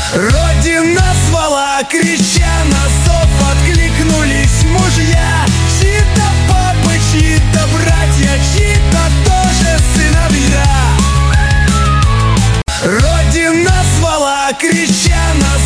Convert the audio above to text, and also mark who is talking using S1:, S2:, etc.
S1: Родина звала, крича на зов, откликнулись мужья, чьи-то папы, чьи-то братья, чьи-то тоже сыновья. Родина звала, крича на